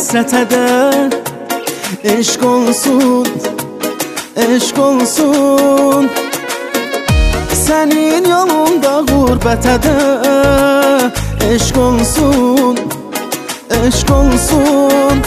həsrətə də eşq olsun, eşq olsun. Sənin yolunda qurbətə də eşq olsun, eşq olsun.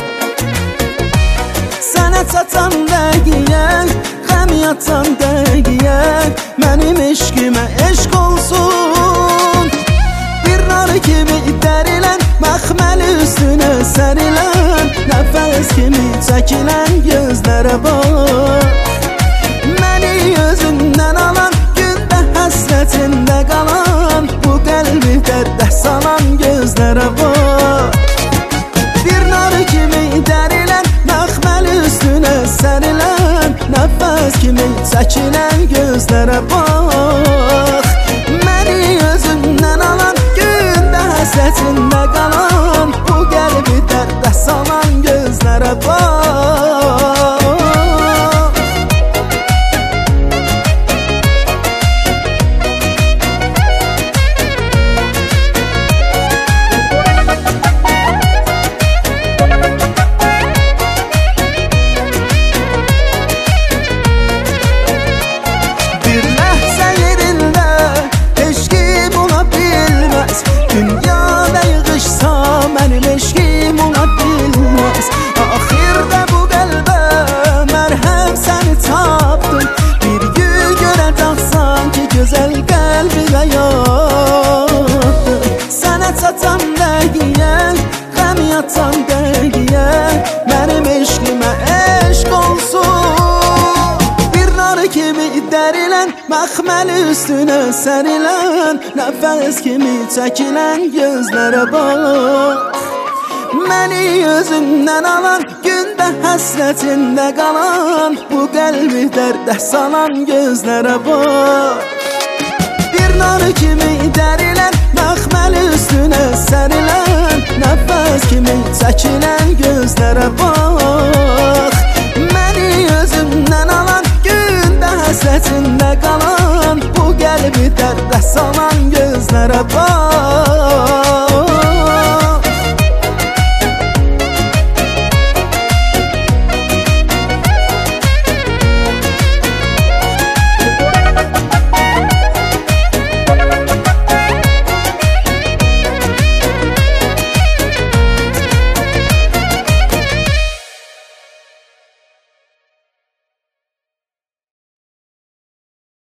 Sənə çatan dəqiyə, qəm yatan dəqiyə, mənim eşqimə eşq olsun. Bir nar kimi dərilən, məxməli üstünə sərilən, nəfəs kimi çəkilən gözlərə bax. Məni özündən alan, gündə həsrətində qalan, bu qəlbi dərdə salan gözlərə bax. Bir nar kimi dərilən, məxməli üstünə sərilən, nəfəs kimi çəkilən gözlərə bax. Məni özündən alan, gündə həsrətində qalan, bu qəlbi dərdə salan gözlərə bax. Dünyada yığışsa mənim eşqim ola bilməz. Axirdə bu qəlbə mərhəm səni tapdım. Bir gün görəcəksən ki, gözəl qəlbimə yatdım. Sənə çatan dəqiyə, qəm yatan dəqiyə, mənim eşqimə eşq olsun. Bir nar kimi dərilən, məxməli üstünə sərilən, nəfəs kimi çəkilən gözlərə bax. Məni özündən alan, gündə həsrətində qalan, bu qəlbi dərdə salan gözlərə bax. Bir nar kimi dərilən, məxməli üstünə sərilən, nəfəs kimi çəkilən gözlərə bax. Məni özündən alan, gündə həsrətində qalan, bu qəlbi dərdə salan gözlərə bax.